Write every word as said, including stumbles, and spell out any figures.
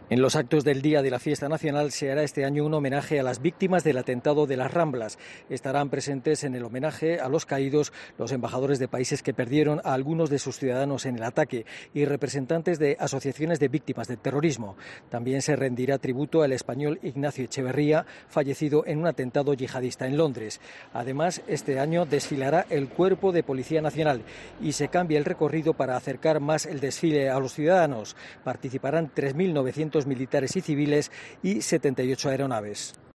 En los actos del Día de la Fiesta Nacional se hará este año un homenaje a las víctimas del atentado de las Ramblas. Estarán presentes en el homenaje a los caídos los embajadores de países que perdieron a algunos de sus ciudadanos en el ataque y representantes de asociaciones de víctimas del terrorismo. También se rendirá tributo al español Ignacio Echeverría, fallecido en un atentado yihadista en Londres. Además, este año desfilará el Cuerpo de Policía Nacional y se cambia el recorrido para acercar más el desfile a los ciudadanos. Participarán tres mil novecientos militares y civiles y setenta y ocho aeronaves.